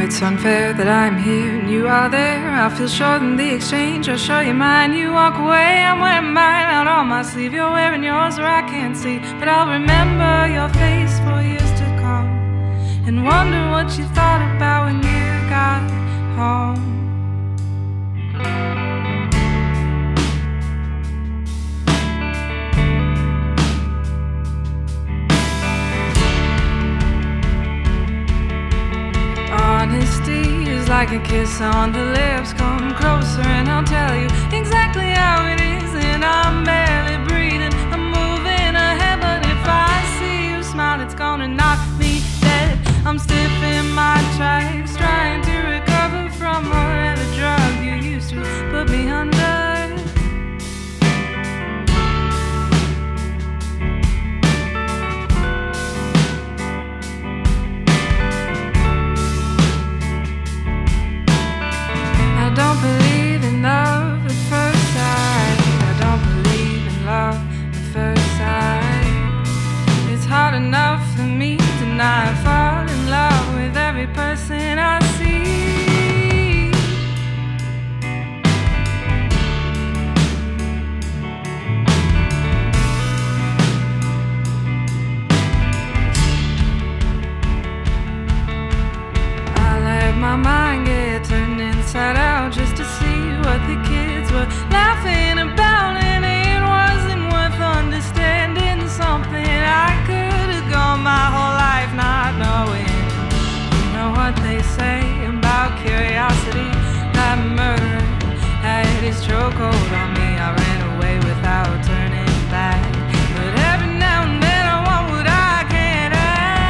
it's unfair that I'm here and you are there. I feel short in the exchange, I'll show you mine. You walk away, I'm wearing mine out on my sleeve. You're wearing yours where I can't see, but I'll remember your face for years to come, and wonder what you thought about when you got home. Honesty is like a kiss on the lips. Come closer and I'll tell you exactly how it is. And I'm barely breathing, I'm moving ahead, but if I see you smile, it's gonna knock me dead. I'm stiff in my tracks, trying to recover from whatever drug you used to put me under. I don't believe in love at first sight. I don't believe in love at first sight. It's hard enough for me to not fall in love with every person I see. I let my mind get turned inside out just to see what the kids were laughing about, and it wasn't worth understanding something I could have gone my whole life not knowing. You know what they say about curiosity, that murderer had his chokehold on me. I ran away without turning back, but every now and then I want what I can't have.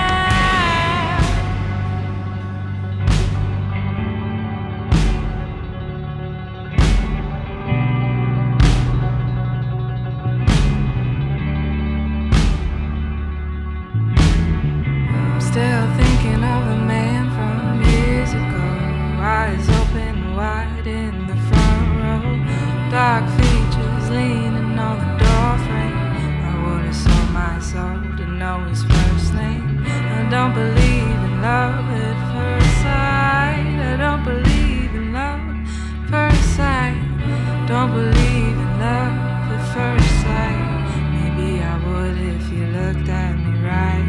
I'm still thinking of a man from years ago, eyes open wide in the front row, dark features leaning on the doorframe. I would have sold my soul to know his first name. I don't believe in love at first sight. I don't believe in love at first sight. Don't believe in love at first sight. Maybe I would if you looked at me right.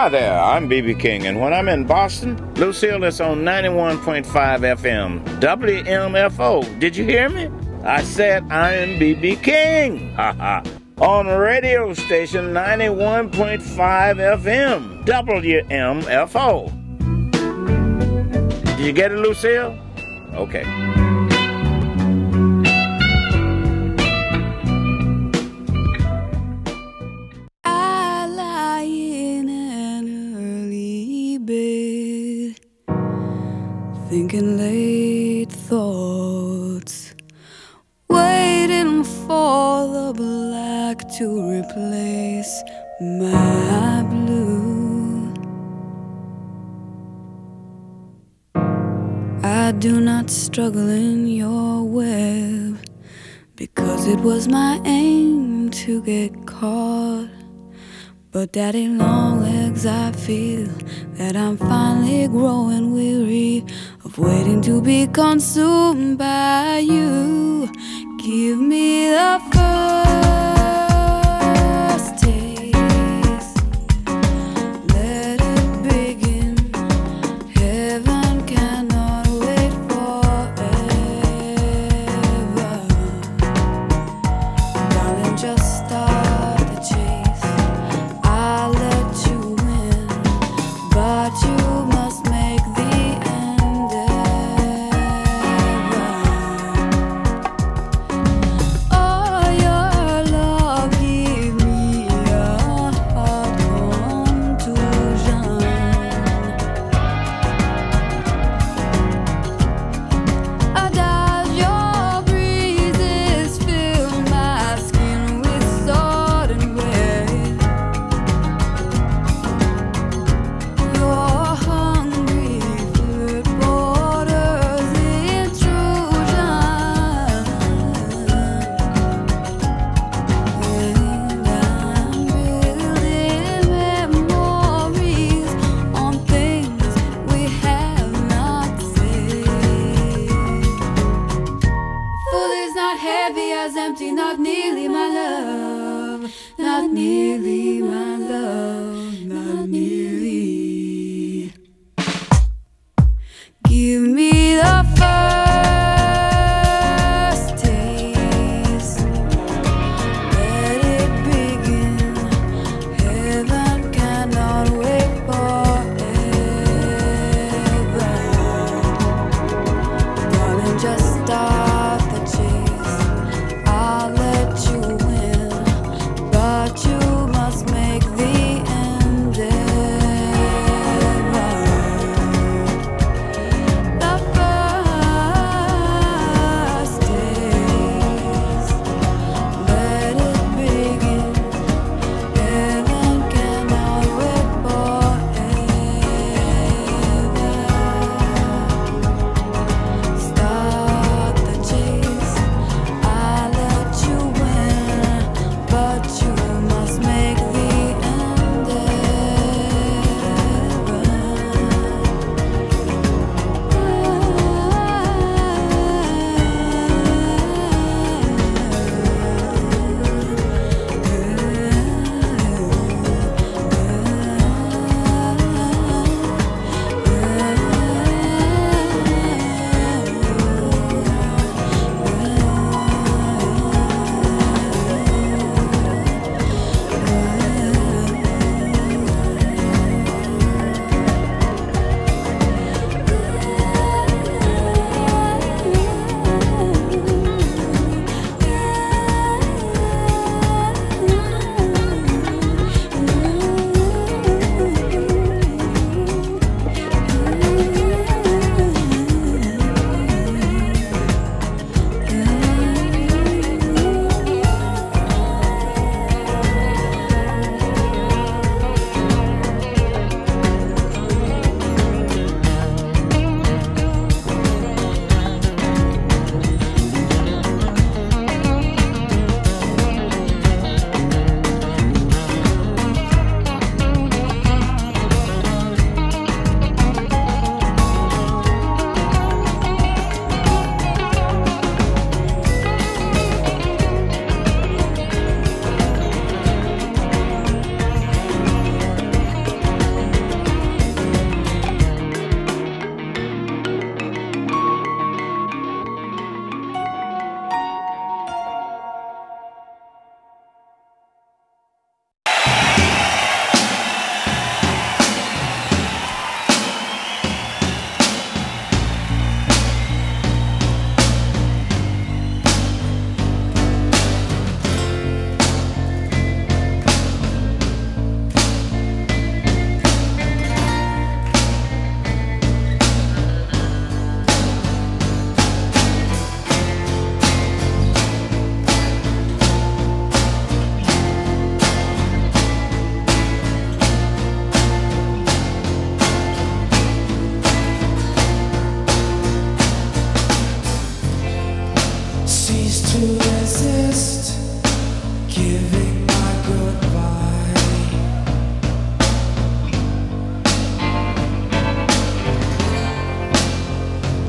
Hi there, I'm B.B. King, and when I'm in Boston, Lucille is on 91.5 FM, WMFO. Did you hear me? I said I am B.B. King. Ha on radio station 91.5 FM, WMFO. Did you get it, Lucille? Okay. I lie in an early bed, thinking late thoughts, waiting for the black to replace my blue. I do not struggle in your web, because it was my aim to get caught. But daddy long legs, I feel that I'm finally growing weary of waiting to be consumed by you. Give me the first taste, let it begin. Heaven cannot wait forever. Darling, just start the chase. I'll let you win, but you must make the endeavor. Oh, your love give me a hard contusion. Does your breezes fill my skin with sudden weight? Your hungry foot borders intrusion, and I'm building memories on things we have not said. Full is not heavy as empty, not nearly my love, not nearly my love, not nearly. Give me the first taste, let it begin. Heaven cannot wait forever. Darling, just start the chase. I'll let you win,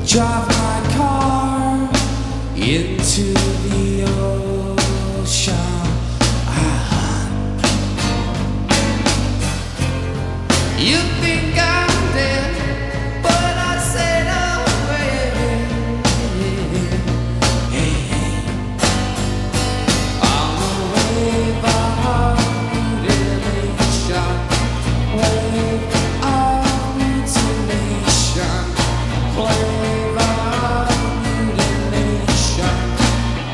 drive my car into the ocean. You think I'm dead, but I said away. On the wave of mutilation, wave of mutilation, wave of mutilation,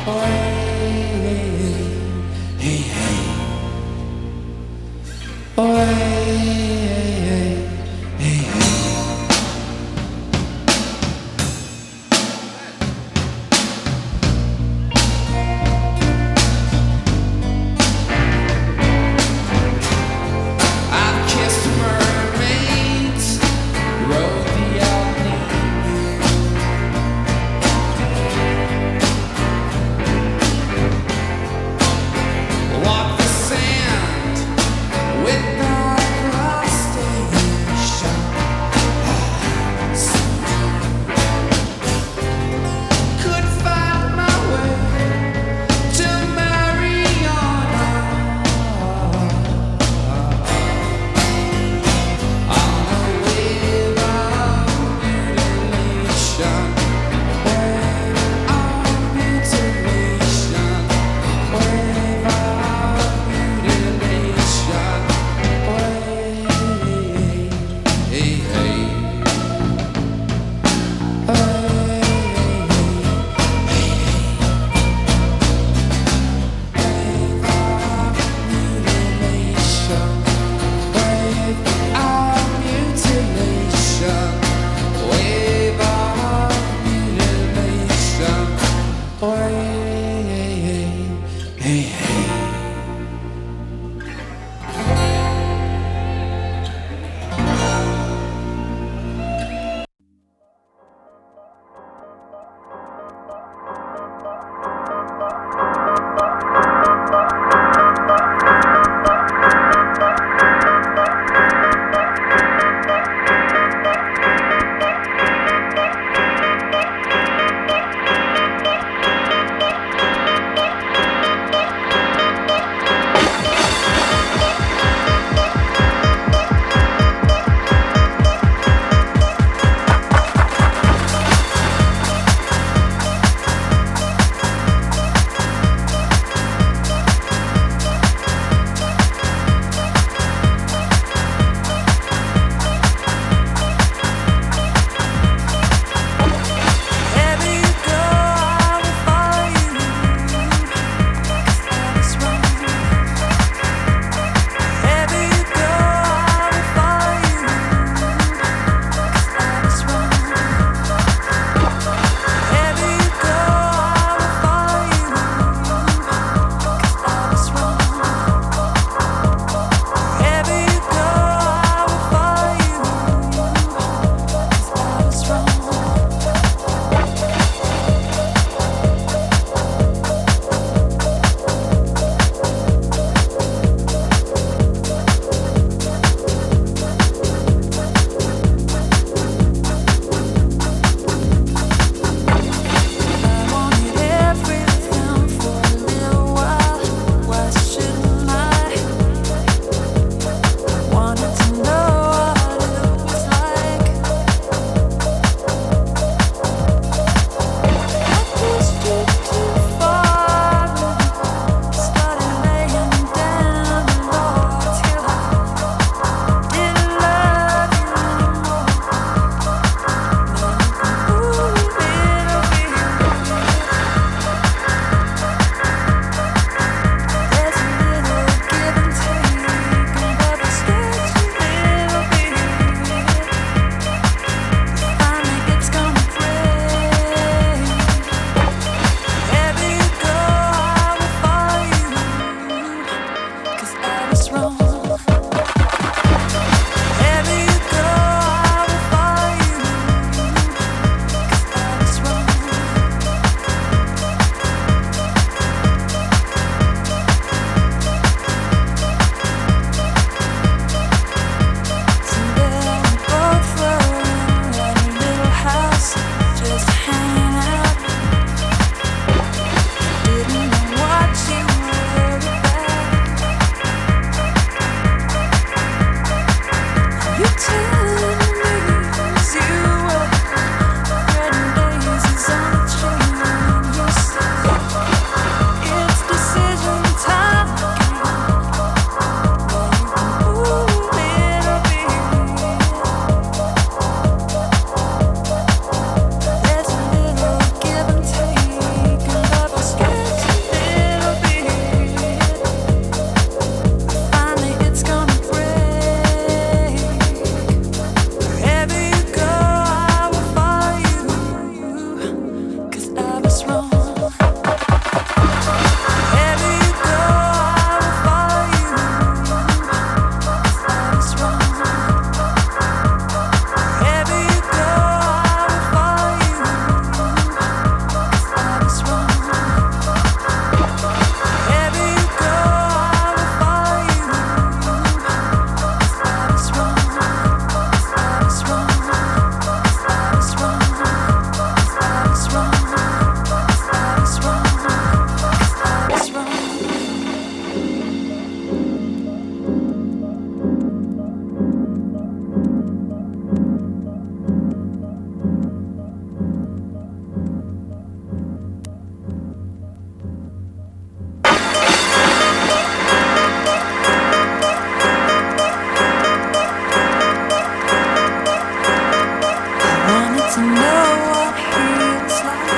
to know what feels like.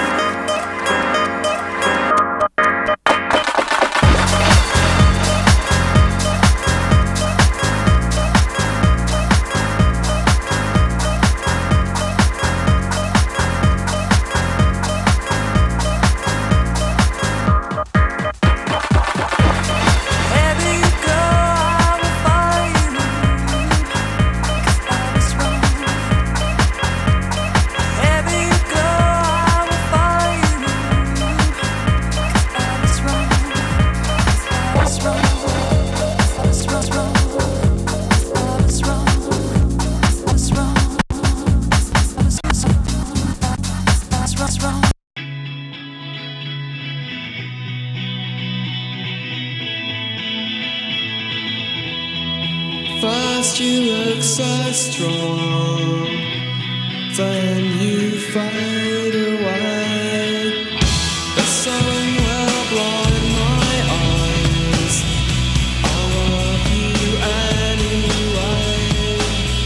First you look so strong, then you fade away. The sun will blind my eyes, I love you anyway.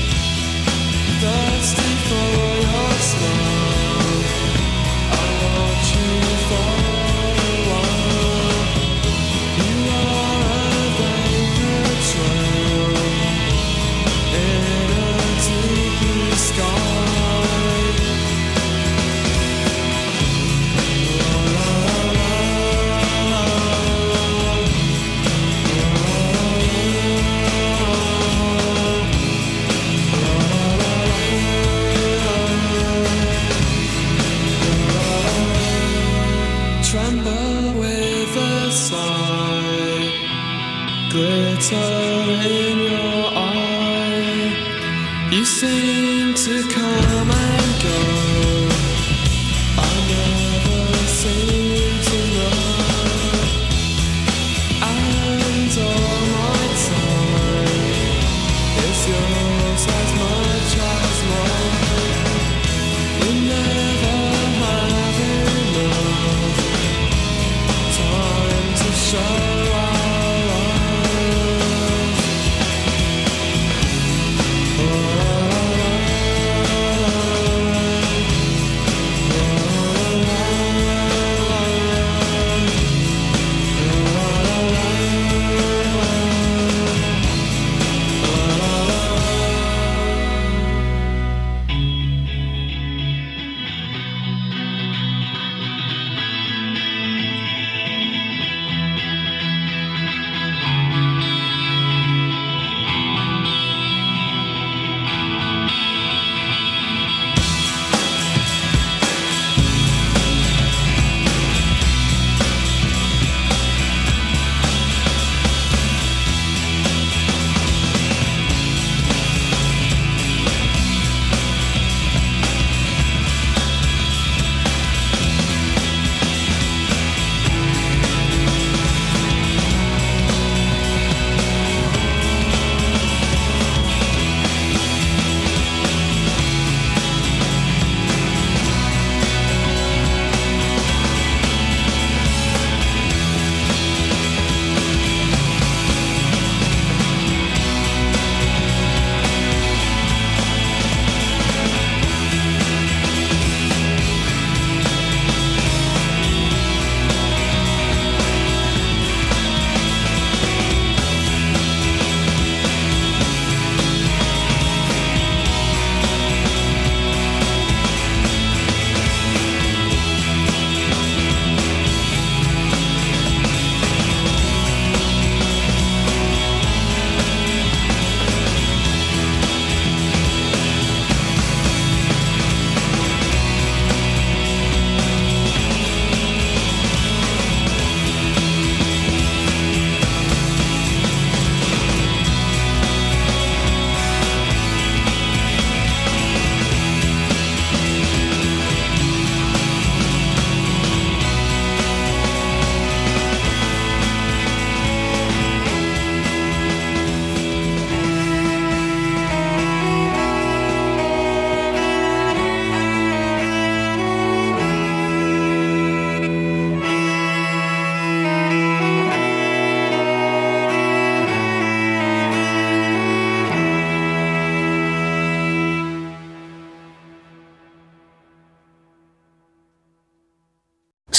Thirsty for your smile, I watch you fall away. You are a vapor trail in a deep blue sky. Tremble with a sigh, glitter in your eye. You seem to come and go, I never seem to know. And all my time is yours as much as mine. You never have enough time to show our love.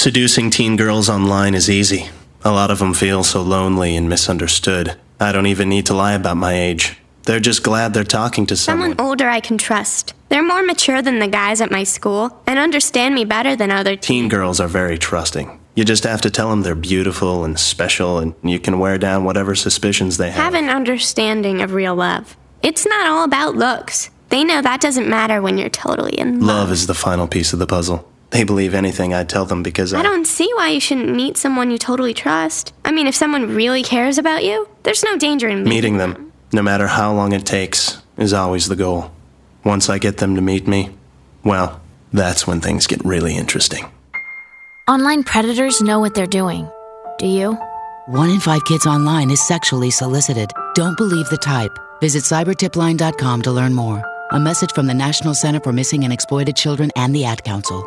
Seducing teen girls online is easy. A lot of them feel so lonely and misunderstood. I don't even need to lie about my age. They're just glad they're talking to someone. Someone older I can trust. They're more mature than the guys at my school and understand me better than other Teen girls are very trusting. You just have to tell them they're beautiful and special, and you can wear down whatever suspicions they have. Have an understanding of real love. It's not all about looks. They know that doesn't matter when you're totally in love. Love is the final piece of the puzzle. They believe anything I tell them because I don't see why you shouldn't meet someone you totally trust. I mean, if someone really cares about you, there's no danger in meeting them, no matter how long it takes, is always the goal. Once I get them to meet me, well, that's when things get really interesting. Online predators know what they're doing. Do you? 1 in 5 kids online is sexually solicited. Don't believe the type. Visit cybertipline.com to learn more. A message from the National Center for Missing and Exploited Children and the Ad Council.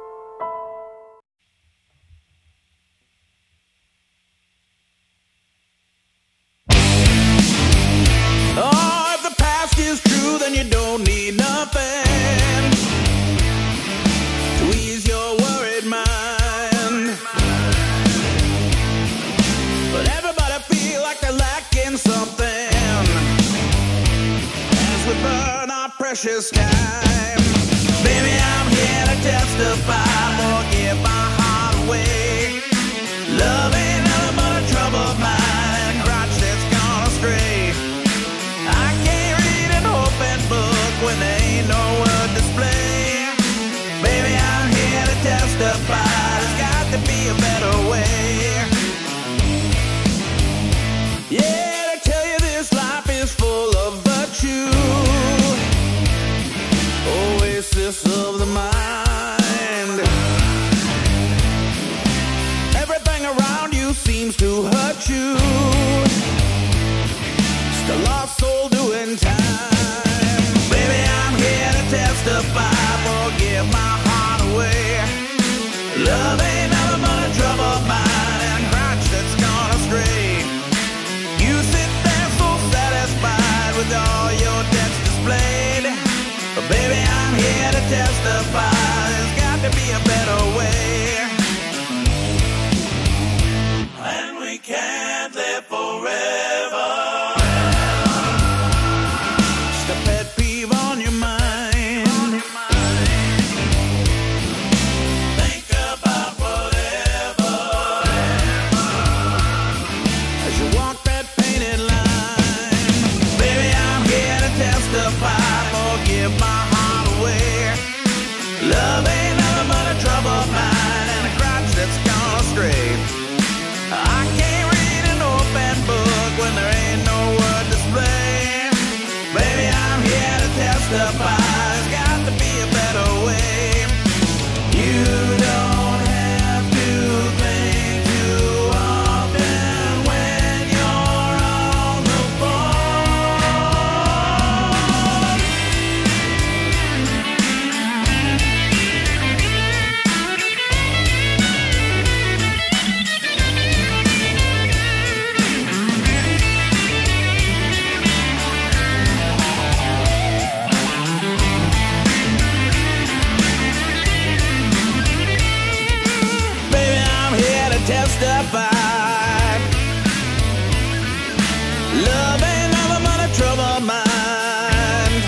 Oh, if the past is true, then you don't need nothing to ease your worried mind. But everybody feel like they're lacking something as we burn our precious time. Baby, I'm here to testify, or give my heart away. Love ain't nothing but a troubled mind and a crotch that's gone astray. I can't read an open book when there ain't no word display. Baby, I'm here to testify, there's got to be a better way. Yeah, to tell you this life is full of virtue, oasis of the mind. Everything around you seems to hurt you. Just a lost soul doing time. Baby, I'm here to testify, forgive my heart away. Love ain't nothing but a troubled mind and a crotch that's gone astray. You sit there so satisfied with all your debts displayed. But baby, I'm here to testify, there's got to be a better way. And we can't live forever. Just a pet peeve on your mind. Think about whatever as you walk that painted line. Baby, I'm here to testify, forgive my heart away. Love ain't nothing but a troubled mind and a crotch that's gone astray. I can't read an open book when there ain't no word display. Baby, I'm here to testify, there's got to be a better way. You don't have to think too often when you're on the phone. Baby, I'm here to testify. Love ain't nothing but a troubled mind.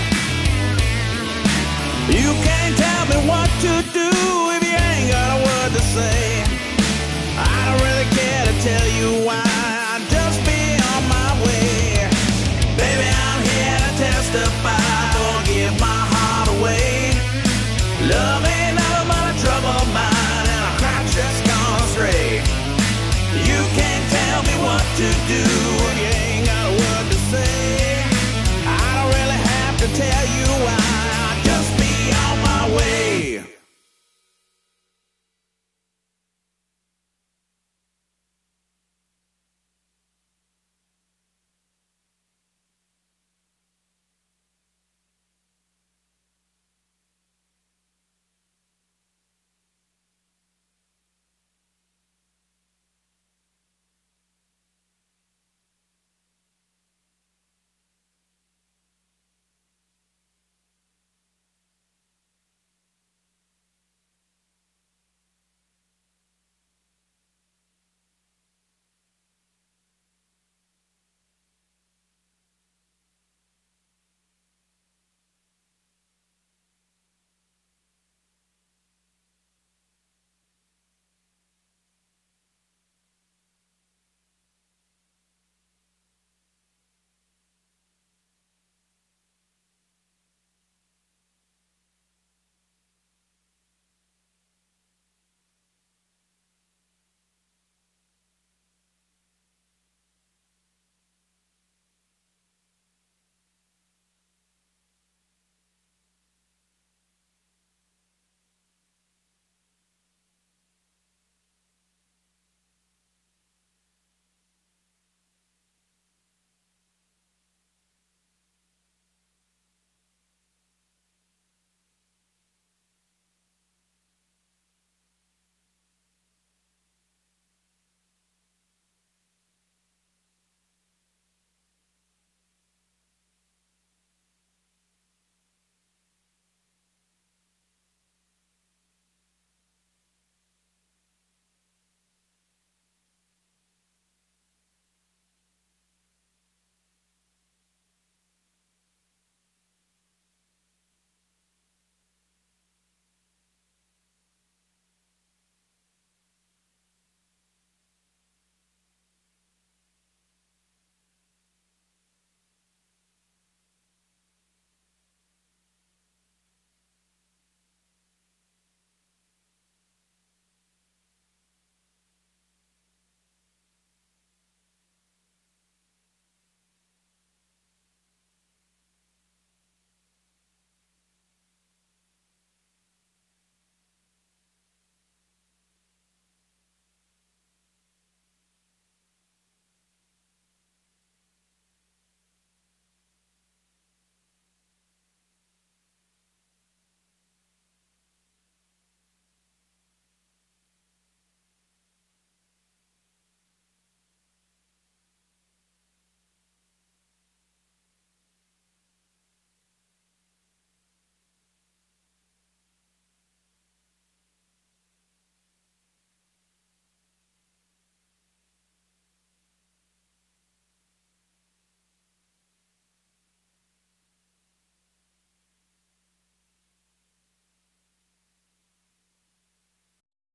You can't tell me what to do if you ain't got a word to say. I don't really care to tell you why, I'll just be on my way. Baby, I'm here to testify, forgive my heart away. Love ain't nothing but a troubled mind and a crotch that's gone astray. You can't tell me what to do if you ain't got a word to say. I don't really have to tell you why, I'll just be on my way.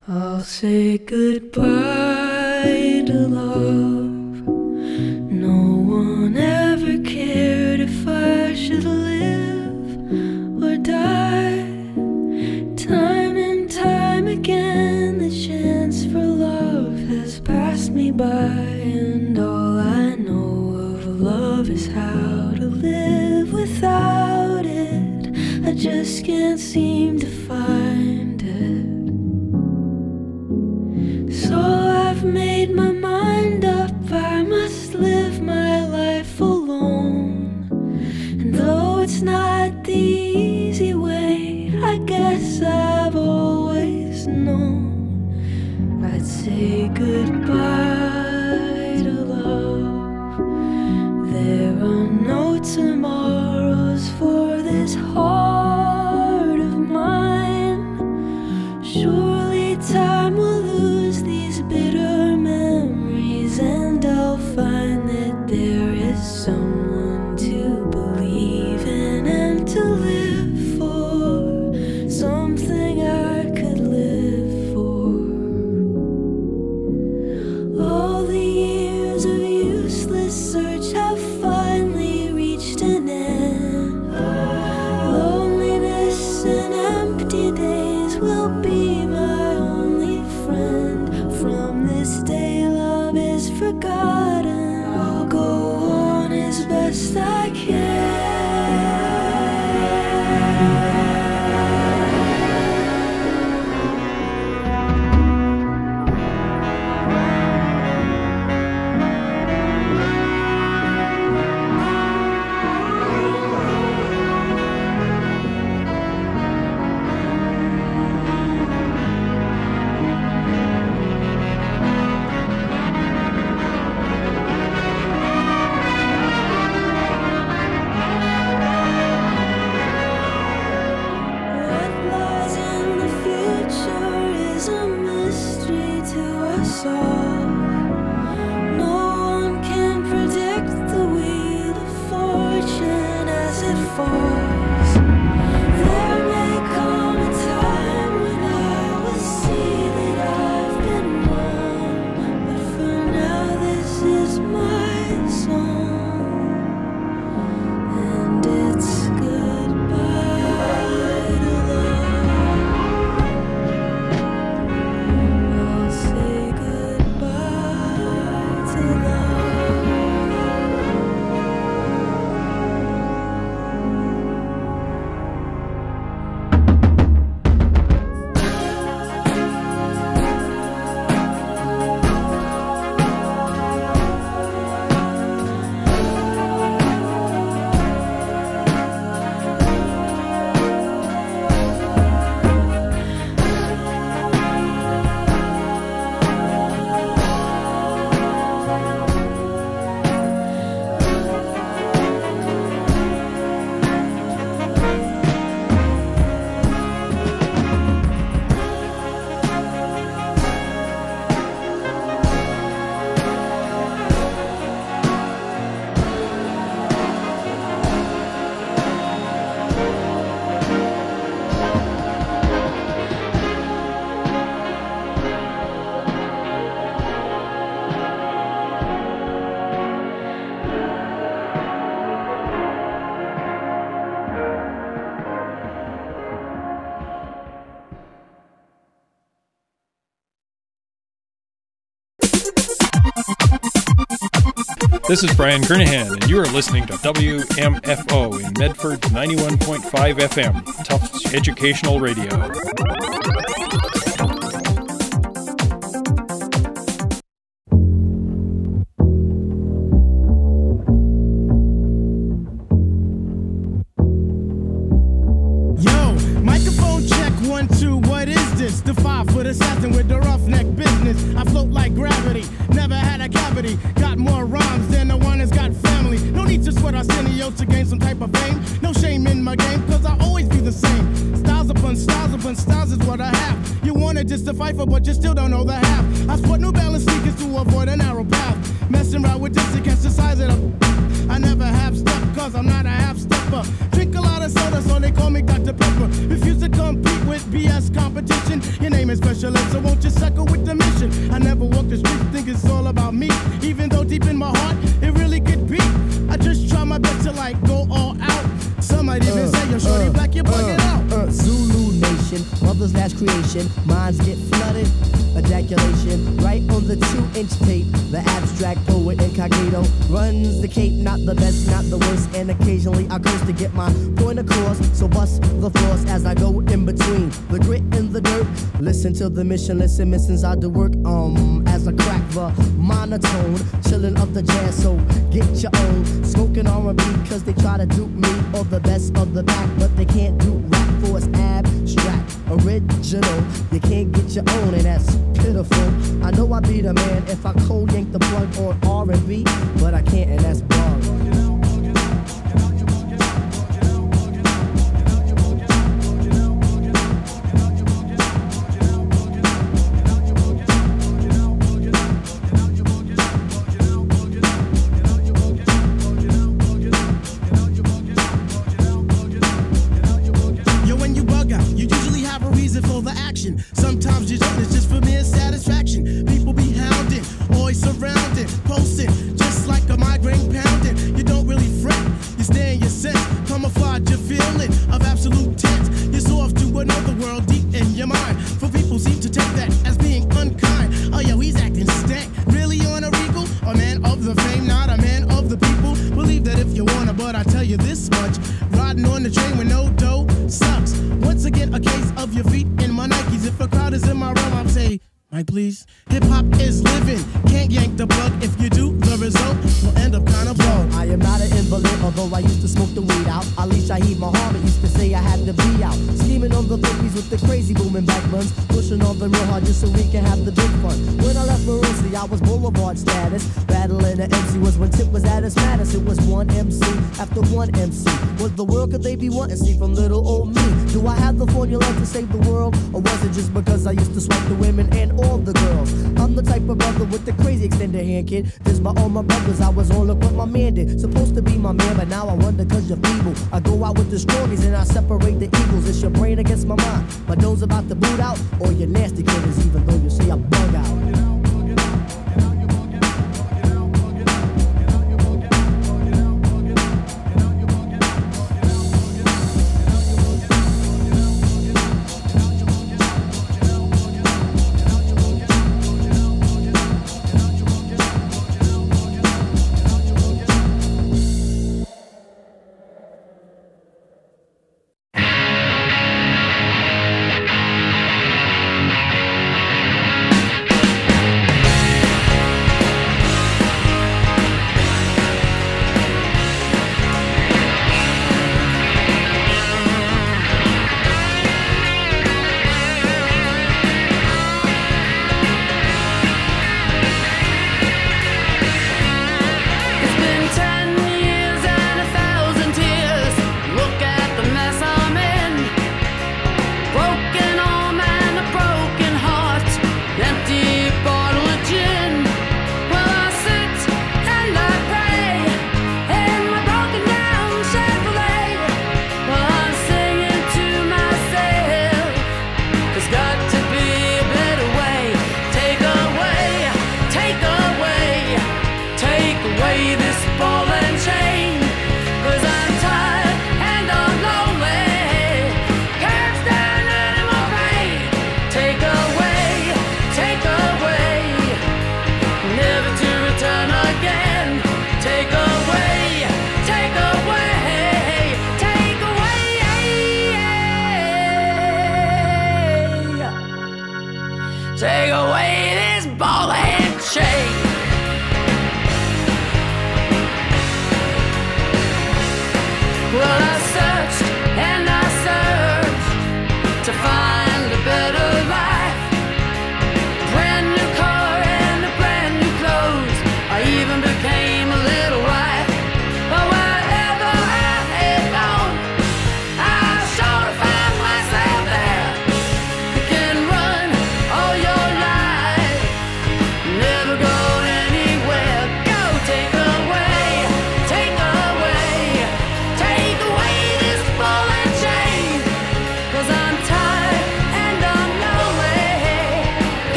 I'll say goodbye to love. No one ever cared if I should live or die. Time and time again, the chance for love has passed me by, and all I know of love is how to live without it. I just can't seem to find it. So I've made my mind up, I must live my life alone. And though it's not the easy way, I guess I've always known I'd say goodbye to love. There are no tomorrows for this heart of mine. Surely time will lose these bitter memories, and I'll find that there is someone to believe in and to live for, something I could live for. All the years of useless search have finally reached an end. Loneliness and empty days will be my only friend. From this day love is forgotten. I'll go on as best I can. What lies in the future is a mystery to us all. No one can predict the wheel of fortune as it falls. There may come a time when I will see that I've been wrong, but for now this is my song, and it's goodbye to love. I'll say goodbye to love. This is Brian Kernahan, and you are listening to WMFO in Medford's 91.5 FM, Tufts Educational Radio. Yo, microphone check, 1, 2, what is this? The 5-foot assassin with the roughneck business. I float like gravity, never had a cavity. Got more rhymes than the one that's got family. No need to sweat Arsenio to gain some type of fame. No shame in my game, cause I always be the same. Styles upon styles is what I have. You wanted just to fight for, but you still don't know the half. I sport New Balance sneakers to avoid a narrow path. Messing around with this against the size of the... I never have stuff, cause I'm not a half-stepper. Drink a lot of soda, so they call me Dr. Pepper. Refuse to compete with BS competition. Your name is special ed, so won't you bugging out. Zulu Nation, mother's last creation, minds get flooded. Ejaculation, right on the 2-inch tape. The abstract poet incognito runs the cape, not the best, not the worst. And occasionally I curse to get my point across. So bust the floors as I go in between the grit and the dirt. Listen to the mission, listen, missions I do work. As I crack the monotone, chillin' up the jazz, so get your own. Smoking R&B cause they try to dupe me or the best of the back, but they can't do rap for it's abstract, original. You can't get your own and that's pitiful. I know I be the man if I cold yank the plug on R&B, but I can't and that's bug. Sometimes you don't, it's just for mere satisfaction. People be hounding, always surrounding, posting, just like a migraine pounding. You don't really fret, you stay in your sense, camouflage your feeling of absolute tense. You're so off to another world deep in your mind. For people seem to take that as being unkind. Oh yo, he's acting stank, really on a regal? A man of the fame, not a man of the people. Believe that if you wanna, but I tell you this much, riding on the train with no dough sucks. Once again, a case of your feet in my Nikes. If a crowd is in my realm, I'll say, Mike, please. Hip-hop is living, can't yank the plug. If you do, the result will end up kind of blown. I am not an invalid, although I used to smoke the weed out. Ali Shaheed Muhammad used to say I had to be out. Scheming on the 50s with the crazy booming back buns. Pushing on the real hard just so we can have the big fun. When I left Maroonsley, I was boulevard status. Battling the MC was when Tip was at his maddest. It was one MC after one MC. What the world could they be wanting? See from little old me. Do I have the formula to save the world? Or was it just because I used to swipe the women and all the girls? I'm the type of brother with the crazy extended hand, kid. This by all my brothers, I was on look what my man did. Supposed to be my man, but now I wonder cause you're feeble. I go out with the strongies and I separate the eagles. It's your brain against my mind. My nose about to boot out, or your nasty critters, even though you say I bug out.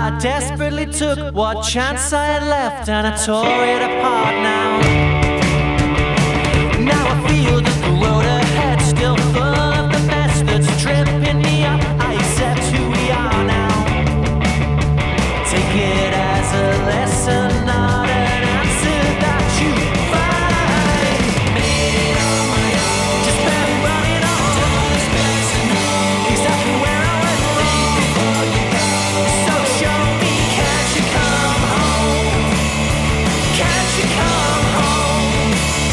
I desperately took what chance I had left and I tore it apart now. Now I feel that the road ahead still full of the mess that's tripping me up. I accept who we are now. Take it as a lesson, not an answer that you find. Made it on my own, just barely running on. Exactly where I went wrong before you go. So show me, can't you come home? Can't you come home?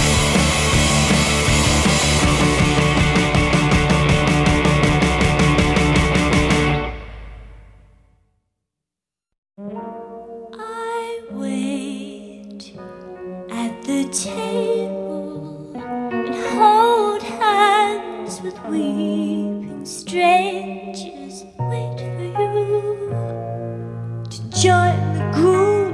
I wait at the table and hold hands with weeping strangers. Wait for you to join the group.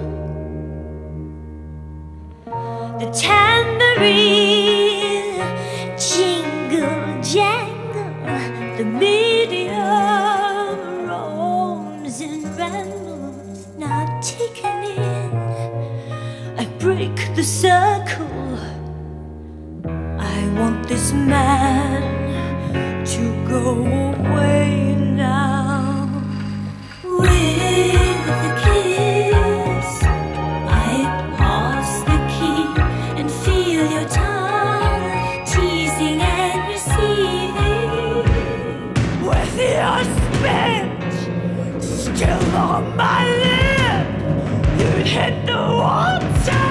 The tambourine jingle jangle, the medium roams and rambles, not taken in. I break the circle. I want this man to go away now. With a kiss, I pass the key and feel your tongue teasing and receiving. With your spit still on my lip, you hit the water.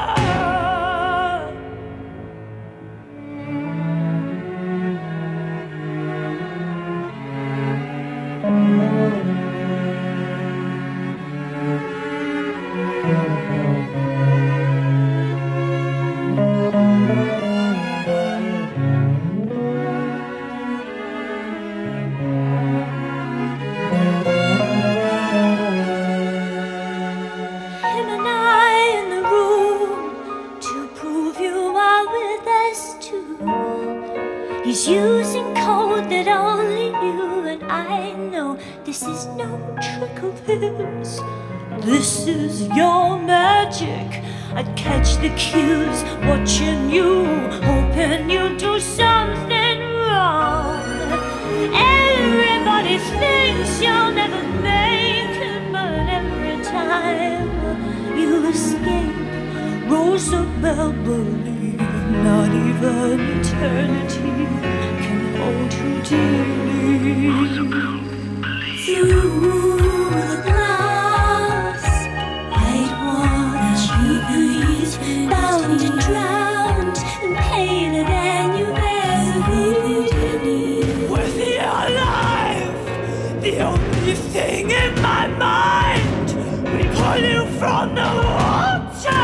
Him and I in the room to prove you are with us too. He's using code that only you and I know. This is no trick of his. This is your magic. I'd catch the cues, watching you, hoping you do something wrong. Everybody thinks you'll never make it, but every time you escape, Rosabelle, believe not even eternity can hold you dearly. Through the glass, I'd watch you bound and drowned and paler than you ever been. With your life, the only thing in my mind, we pull you from the water.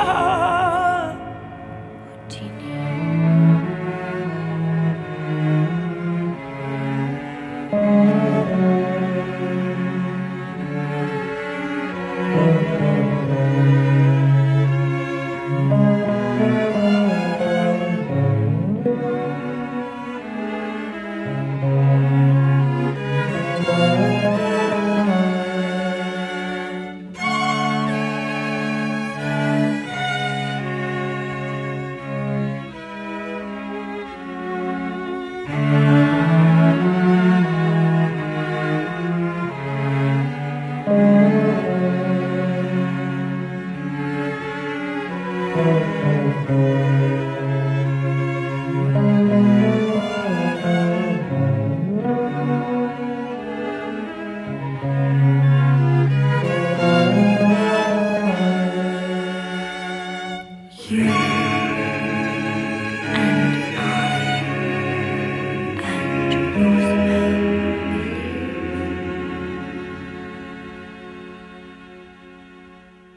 What do you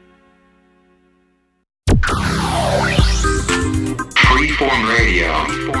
Freeform Radio.